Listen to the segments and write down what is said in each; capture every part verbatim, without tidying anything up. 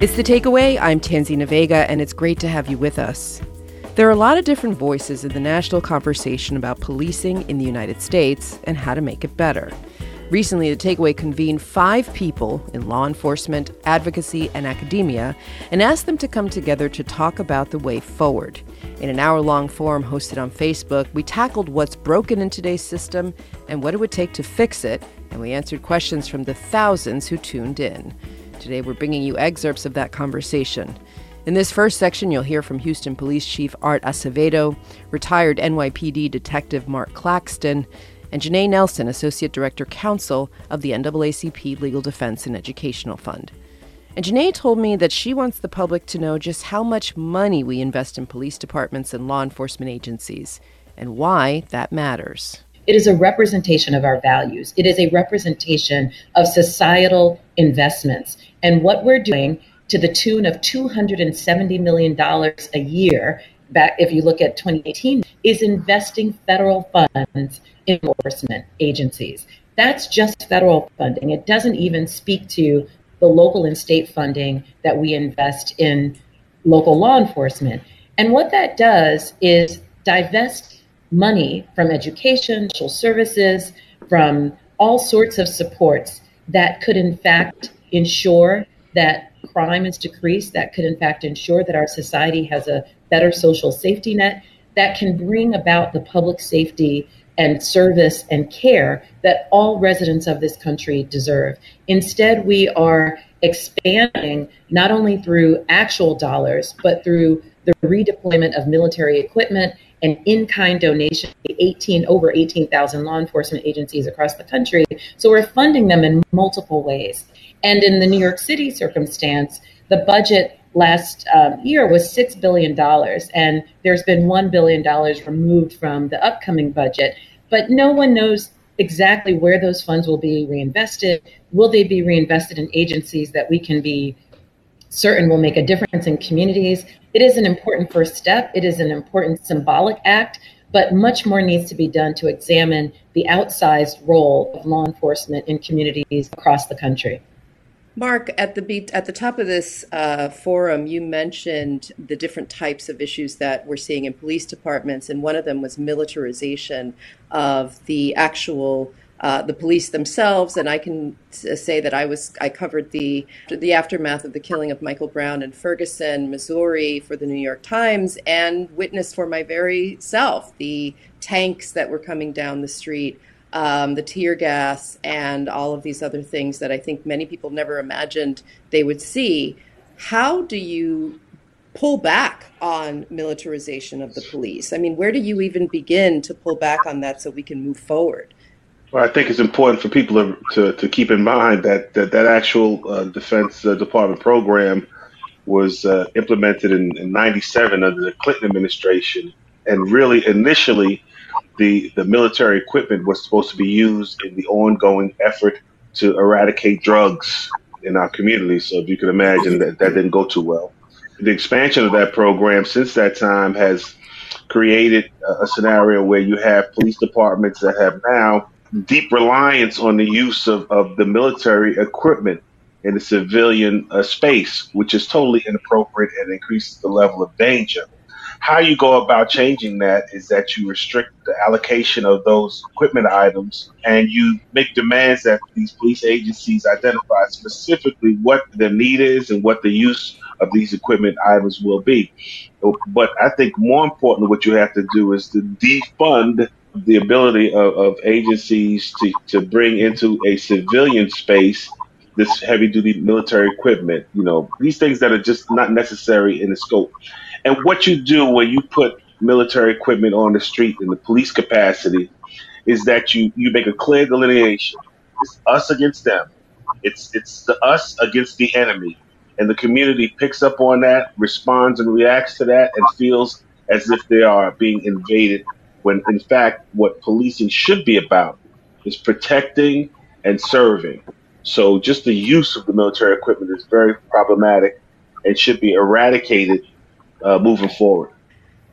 It's The Takeaway. I'm Tanzina Vega, and it's great to have you with us. There are a lot of different voices in the national conversation about policing in the United States and how to make it better. Recently, The Takeaway convened five people in law enforcement, advocacy, and academia and asked them to come together to talk about the way forward. In an hour-long forum hosted on Facebook, we tackled what's broken in today's system and what it would take to fix it, and we answered questions from the thousands who tuned in. Today, we're bringing you excerpts of that conversation. In this first section, you'll hear from Houston Police Chief Art Acevedo, retired N Y P D Detective Mark Claxton, and Janae Nelson, Associate Director Counsel of the N double A C P Legal Defense and Educational Fund. And Janae told me that she wants the public to know just how much money we invest in police departments and law enforcement agencies, and why that matters. It is a representation of our values. It is a representation of societal investments. And what we're doing to the tune of two hundred seventy million dollars a year, back if you look at twenty eighteen, is investing federal funds in enforcement agencies. That's just federal funding. It doesn't even speak to the local and state funding that we invest in local law enforcement. And what that does is divest money from education, social services, from all sorts of supports that could in fact ensure that crime is decreased, that could in fact ensure that our society has a better social safety net, that can bring about the public safety and service and care that all residents of this country deserve. Instead, we are expanding not only through actual dollars, but through the redeployment of military equipment and in-kind donation to eighteen over eighteen thousand law enforcement agencies across the country. So we're funding them in multiple ways. And in the New York City circumstance, the budget last um, year was six billion dollars, and there's been one billion dollars removed from the upcoming budget. But no one knows exactly where those funds will be reinvested. Will they be reinvested in agencies that we can be certain will make a difference in communities? It is an important first step. It is an important symbolic act, but much more needs to be done to examine the outsized role of law enforcement in communities across the country. Mark, at the beat, at the top of this uh, forum, you mentioned the different types of issues that we're seeing in police departments, and one of them was militarization of the actual uh, the police themselves. And I can say that I was I covered the the aftermath of the killing of Michael Brown in Ferguson, Missouri, for the New York Times, and witnessed for my very self the tanks that were coming down the street. Um, the tear gas and all of these other things that I think many people never imagined they would see. How do you pull back on militarization of the police? I mean, where do you even begin to pull back on that so we can move forward? Well, I think it's important for people to to, to keep in mind that that, that actual uh, Defense uh, Department program was uh, implemented in, in ninety-seven under the Clinton administration, and really initially The, the military equipment was supposed to be used in the ongoing effort to eradicate drugs in our community. So if you can imagine, that that didn't go too well. The expansion of that program since that time has created a, a scenario where you have police departments that have now deep reliance on the use of, of the military equipment in the civilian uh, space, which is totally inappropriate and increases the level of danger. How you go about changing that is that you restrict the allocation of those equipment items, and you make demands that these police agencies identify specifically what the need is and what the use of these equipment items will be. But I think more importantly, what you have to do is to defund the ability of, of agencies to, to bring into a civilian space this heavy duty military equipment, you know, these things that are just not necessary in the scope. And what you do when you put military equipment on the street in the police capacity is that you, you make a clear delineation. It's us against them. It's it's the us against the enemy. And the community picks up on that, responds and reacts to that, and feels as if they are being invaded, when in fact what policing should be about is protecting and serving. So just the use of the military equipment is very problematic and should be eradicated uh, moving forward.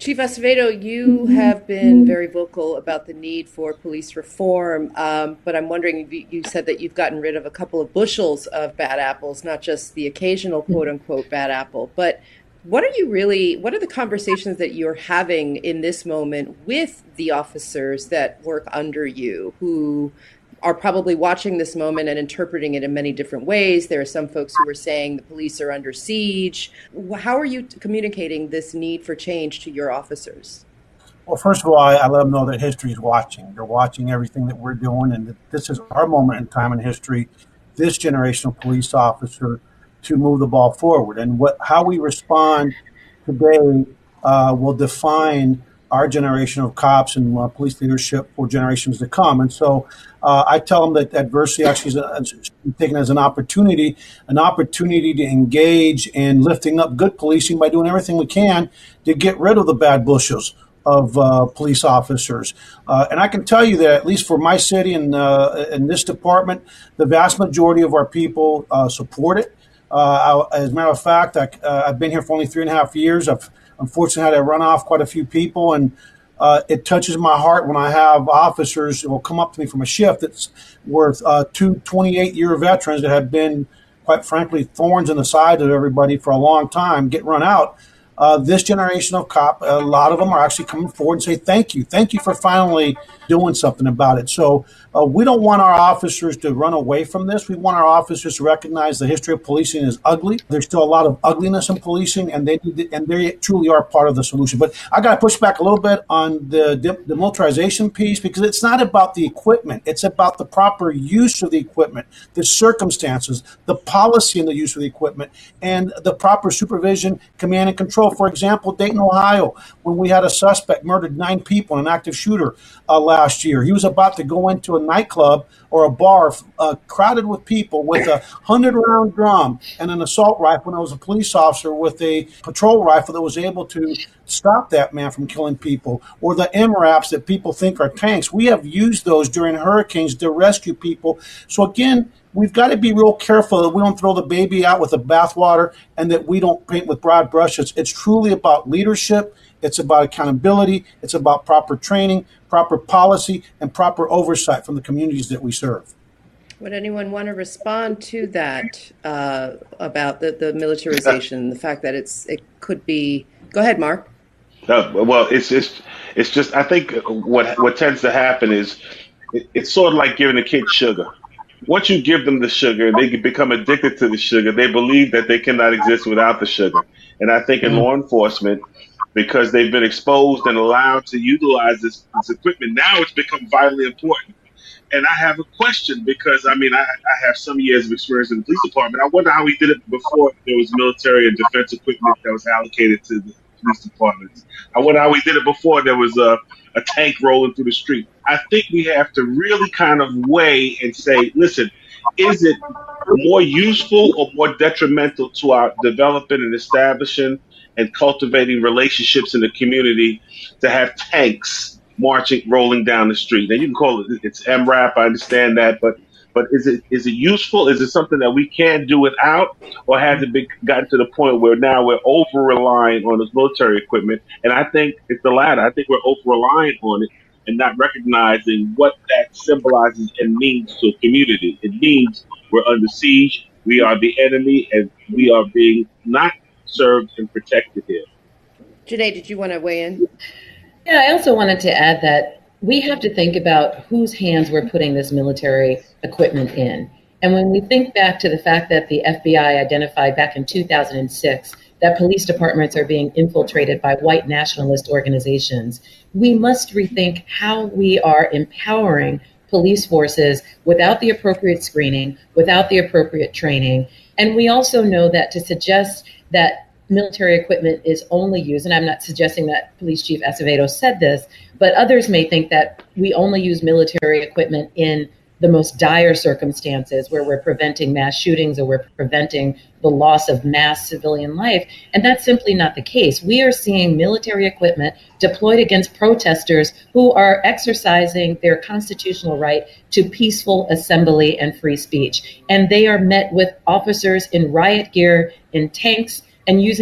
Chief Acevedo, you have been very vocal about the need for police reform, um, but I'm wondering, you said that you've gotten rid of a couple of bushels of bad apples, not just the occasional quote unquote bad apple, but what are you really, what are the conversations that you're having in this moment with the officers that work under you, who are probably watching this moment and interpreting it in many different ways? There are some folks who are saying the police are under siege. How are you communicating this need for change to your officers? Well, first of all, I, I let them know that history is watching. They're watching everything that we're doing, and that this is our moment in time in history, this generation of police officer, to move the ball forward. And what how we respond today uh, will define our generation of cops and uh, police leadership for generations to come. And so uh, I tell them that adversity actually is, a, is taken as an opportunity, an opportunity to engage in lifting up good policing by doing everything we can to get rid of the bad bushels of uh, police officers. Uh, and I can tell you that at least for my city and uh, in this department, the vast majority of our people uh, support it. Uh, I, as a matter of fact, I, uh, I've been here for only three and a half years. I've unfortunately had to run off quite a few people, and uh, it touches my heart when I have officers who will come up to me from a shift that's worth uh, two twenty-eight-year veterans that have been, quite frankly, thorns in the side of everybody for a long time, get run out. Uh, this generation of cop, a lot of them are actually coming forward and say, thank you. Thank you for finally doing something about it. So uh, we don't want our officers to run away from this. We want our officers to recognize the history of policing is ugly. There's still a lot of ugliness in policing, and they need to, and they truly are part of the solution. But I got to push back a little bit on the, the, the militarization piece, because it's not about the equipment. It's about the proper use of the equipment, the circumstances, the policy in the use of the equipment, and the proper supervision, command, and control. For example, Dayton, Ohio, when we had a suspect murdered nine people, an active shooter uh, last year. He was about to go into a nightclub or a bar uh, crowded with people with a hundred-round drum and an assault rifle, and there was a police officer with a patrol rifle that was able to stop that man from killing people. Or the M RAPs that people think are tanks. We have used those during hurricanes to rescue people. So again, we've got to be real careful that we don't throw the baby out with the bathwater and that we don't paint with broad brushes. It's truly about leadership. It's about accountability. It's about proper training, proper policy, and proper oversight from the communities that we serve. Would anyone want to respond to that uh, about the, the militarization, the fact that it's it could be? Go ahead, Mark. Uh, well, it's it's it's just I think what what tends to happen is it, it's sort of like giving a kid sugar. Once you give them the sugar, they become addicted to the sugar. They believe that they cannot exist without the sugar. And I think in law enforcement, because they've been exposed and allowed to utilize this, this equipment, now it's become vitally important. And I have a question because, I mean, I, I have some years of experience in the police department. I wonder how we did it before there was military and defense equipment that was allocated to the police departments. I wonder how we did it before there was a, a tank rolling through the street. I think we have to really kind of weigh and say, listen, is it more useful or more detrimental to our developing and establishing and cultivating relationships in the community to have tanks marching, rolling down the street? And you can call it, it's M RAP, I understand that, but but is it is it useful? Is it something that we can do without, or has it been gotten to the point where now we're over relying on this military equipment? And I think it's the latter. I think we're over relying on it and not recognizing what that symbolizes and means to a community. It means we're under siege, we are the enemy, and we are being not served and protected here. Janae, did you want to weigh in? Yeah, I also wanted to add that we have to think about whose hands we're putting this military equipment in. And when we think back to the fact that the F B I identified back in two thousand six that police departments are being infiltrated by white nationalist organizations, we must rethink how we are empowering police forces without the appropriate screening, without the appropriate training. And we also know that to suggest that military equipment is only used, and I'm not suggesting that Police Chief Acevedo said this, but others may think that we only use military equipment in the most dire circumstances where we're preventing mass shootings or we're preventing the loss of mass civilian life. And that's simply not the case. We are seeing military equipment deployed against protesters who are exercising their constitutional right to peaceful assembly and free speech. And they are met with officers in riot gear, in tanks, and using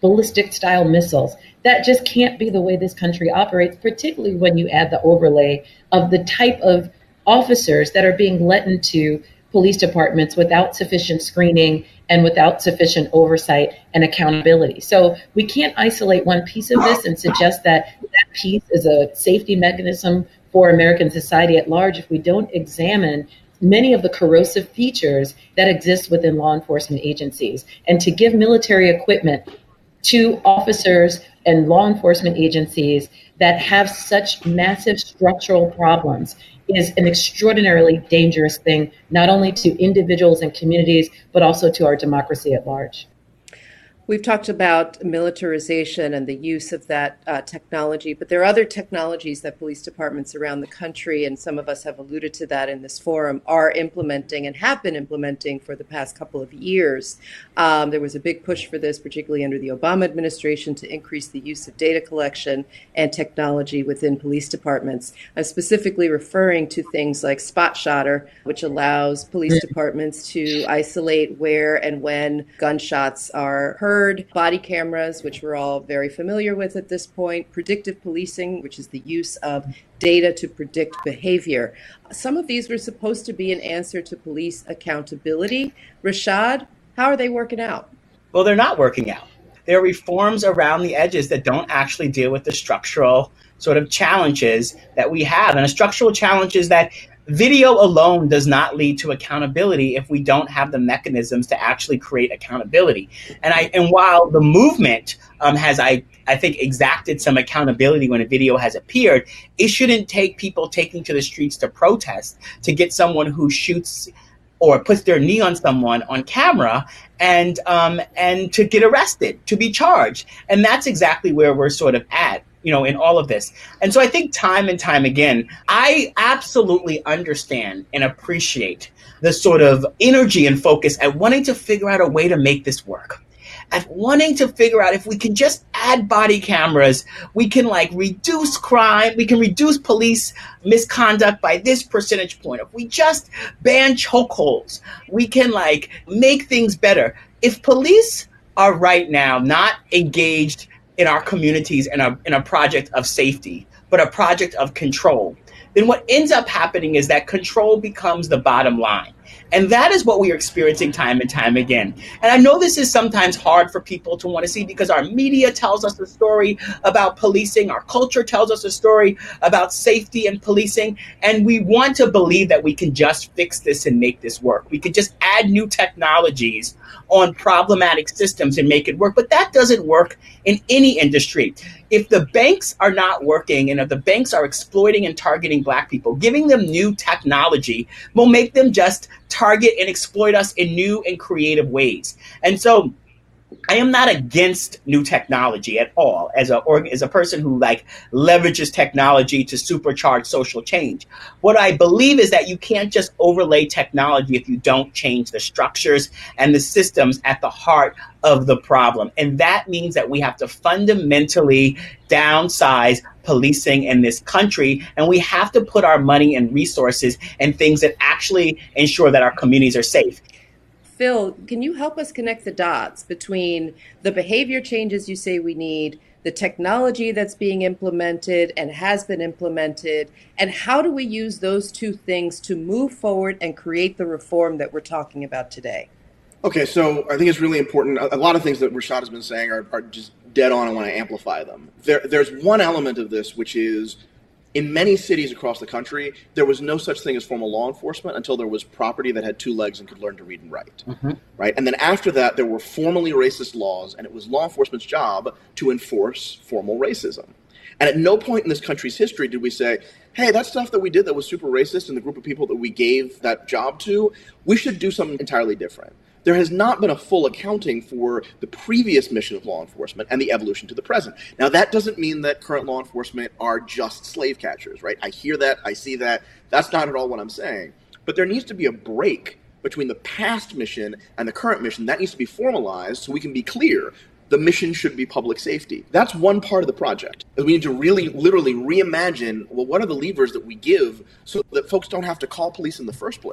ballistic style missiles. That just can't be the way this country operates, particularly when you add the overlay of the type of officers that are being let into police departments without sufficient screening and without sufficient oversight and accountability. So we can't isolate one piece of this and suggest that that piece is a safety mechanism for American society at large if we don't examine many of the corrosive features that exist within law enforcement agencies. And to give military equipment to officers and law enforcement agencies that have such massive structural problems is an extraordinarily dangerous thing, not only to individuals and communities, but also to our democracy at large. We've talked about militarization and the use of that uh, technology, but there are other technologies that police departments around the country, and some of us have alluded to that in this forum, are implementing and have been implementing for the past couple of years. Um, there was a big push for this, particularly under the Obama administration, to increase the use of data collection and technology within police departments. I'm specifically referring to things like SpotShotter, which allows police departments to isolate where and when gunshots are heard. Body cameras, which we're all very familiar with at this point, predictive policing, which is the use of data to predict behavior. Some of these were supposed to be an answer to police accountability. Rashad, how are they working out? Well, they're not working out. There are reforms around the edges that don't actually deal with the structural sort of challenges that we have. And a structural challenge is that video alone does not lead to accountability if we don't have the mechanisms to actually create accountability. And I and while the movement um, has, I, I think, exacted some accountability when a video has appeared, it shouldn't take people taking to the streets to protest to get someone who shoots or puts their knee on someone on camera and um, and to get arrested, to be charged. And that's exactly where we're sort of at, you know, in all of this. And so I think time and time again, I absolutely understand and appreciate the sort of energy and focus at wanting to figure out a way to make this work. At wanting to figure out if we can just add body cameras, we can like reduce crime, we can reduce police misconduct by this percentage point. If we just ban chokeholds, we can like make things better. If police are right now not engaged in our communities in a, in a project of safety, but a project of control, then what ends up happening is that control becomes the bottom line. And that is what we are experiencing time and time again. And I know this is sometimes hard for people to want to see because our media tells us the story about policing, our culture tells us a story about safety and policing, and we want to believe that we can just fix this and make this work. We could just add new technologies on problematic systems and make it work, but that doesn't work in any industry. If the banks are not working and if the banks are exploiting and targeting Black people, giving them new technology will make them just target and exploit us in new and creative ways. And so I am not against new technology at all as a or, as a person who like leverages technology to supercharge social change. What I believe is that you can't just overlay technology if you don't change the structures and the systems at the heart of the problem. And that means that we have to fundamentally downsize policing in this country, and we have to put our money and resources in things that actually ensure that our communities are safe. Phil, can you help us connect the dots between the behavior changes you say we need, the technology that's being implemented and has been implemented, and how do we use those two things to move forward and create the reform that we're talking about today? Okay, so I think it's really important. A lot of things that Rashad has been saying are, are just dead on. I want to amplify them. There, there's one element of this, which is in many cities across the country, there was no such thing as formal law enforcement until there was property that had two legs and could learn to read and write, mm-hmm. right? And then after that, there were formally racist laws, and it was law enforcement's job to enforce formal racism. And at no point in this country's history did we say, hey, that stuff that we did that was super racist and the group of people that we gave that job to, we should do something entirely different. There has not been a full accounting for the previous mission of law enforcement and the evolution to the present. Now, that doesn't mean that current law enforcement are just slave catchers, right? I hear that, I see that. That's not at all what I'm saying. But there needs to be a break between the past mission and the current mission. That needs to be formalized so we can be clear. The mission should be public safety. That's one part of the project. We need to really, literally reimagine, well, what are the levers that we give so that folks don't have to call police in the first place?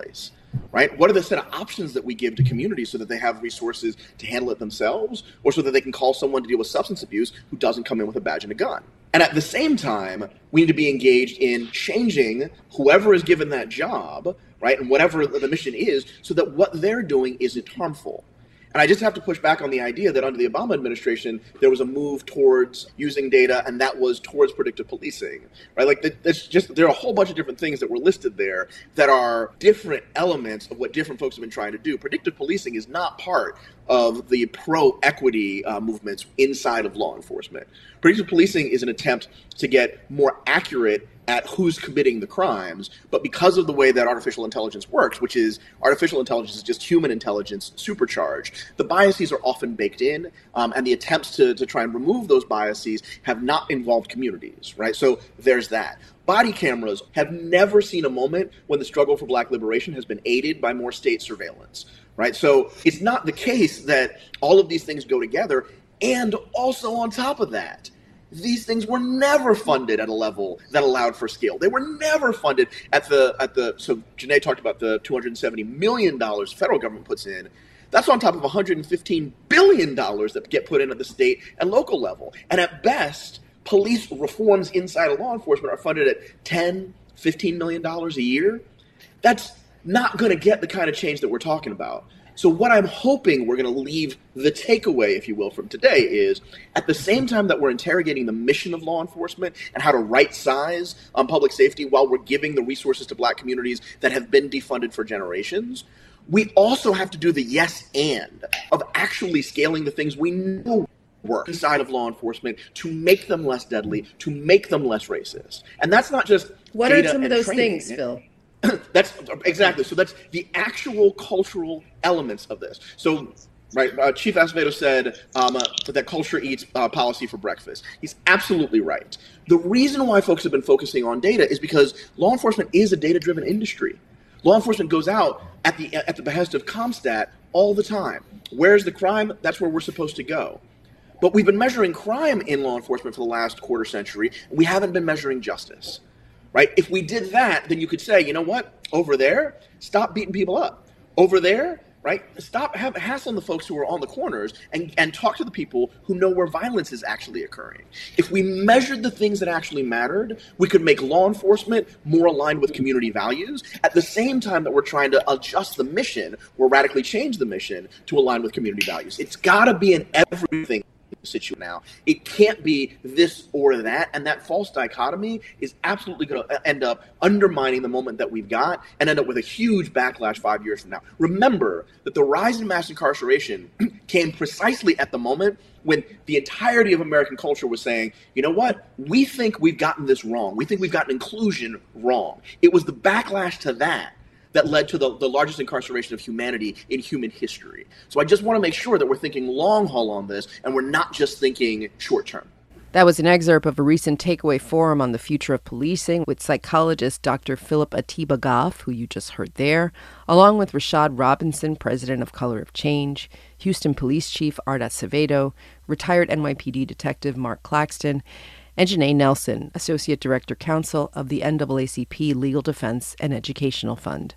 right? What are the set of options that we give to communities so that they have resources to handle it themselves, or so that they can call someone to deal with substance abuse who doesn't come in with a badge and a gun? And at the same time, we need to be engaged in changing whoever is given that job, right, and whatever the mission is, so that what they're doing isn't harmful. And I just have to push back on the idea that under the Obama administration, there was a move towards using data, and that was towards predictive policing, right? Like, that's just, there are a whole bunch of different things that were listed there that are different elements of what different folks have been trying to do. Predictive policing is not part of the pro-equity uh, movements inside of law enforcement. Predictive policing is an attempt to get more accurate at who's committing the crimes, but because of the way that artificial intelligence works, which is artificial intelligence is just human intelligence supercharged, the biases are often baked in, um, and the attempts to, to try and remove those biases have not involved communities, right? So there's that. Body cameras have never seen a moment when the struggle for Black liberation has been aided by more state surveillance, right? So it's not the case that all of these things go together, and also on top of that, these things were never funded at a level that allowed for scale. They were never funded at the, at the so Janae talked about the two hundred seventy million dollars the federal government puts in. That's on top of one hundred fifteen billion dollars that get put in at the state and local level. And at best, police reforms inside of law enforcement are funded at ten, fifteen million dollars a year. That's not going to get the kind of change that we're talking about. So what I'm hoping we're going to leave the takeaway, if you will, from today is at the same time that we're interrogating the mission of law enforcement and how to right size um, public safety while we're giving the resources to Black communities that have been defunded for generations, we also have to do the yes and of actually scaling the things we know work inside of law enforcement to make them less deadly, to make them less racist. And that's not just What are some of those training. things, Phil? That's exactly. So that's the actual cultural elements of this. So, right, uh, Chief Acevedo said um, uh, that culture eats uh, policy for breakfast. He's absolutely right. The reason why folks have been focusing on data is because law enforcement is a data-driven industry. Law enforcement goes out at the at the behest of CompStat all the time. Where's the crime? That's where we're supposed to go. But we've been measuring crime in law enforcement for the last quarter century, and we haven't been measuring justice. Right? If we did that, then you could say, you know what? Over there, stop beating people up. Over there, right? Stop have, hassling the folks who are on the corners and, and talk to the people who know where violence is actually occurring. If we measured the things that actually mattered, we could make law enforcement more aligned with community values at the same time that we're trying to adjust the mission or radically change the mission to align with community values. It's got to be in everything. Situation now. It can't be this or that, and that false dichotomy is absolutely going to end up undermining the moment that we've got and end up with a huge backlash five years from now. Remember that the rise in mass incarceration came precisely at the moment when the entirety of American culture was saying, you know what, we think we've gotten this wrong. We think we've gotten inclusion wrong. It was the backlash to that that led to the, the largest incarceration of humanity in human history. So I just want to make sure that we're thinking long haul on this and we're not just thinking short term. That was an excerpt of a recent Takeaway Forum on the future of policing with psychologist Doctor Philip Atiba Goff, who you just heard there, along with Rashad Robinson, president of Color of Change, Houston Police Chief Art Acevedo, retired N Y P D Detective Mark Claxton, and Janae Nelson, Associate Director Counsel of the N double A C P Legal Defense and Educational Fund.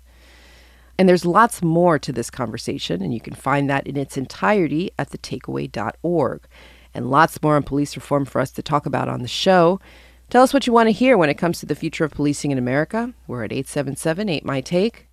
And there's lots more to this conversation, and you can find that in its entirety at the takeaway dot org. And lots more on police reform for us to talk about on the show. Tell us what you want to hear when it comes to the future of policing in America. We're at eight seven seven, eight M Y T A K E.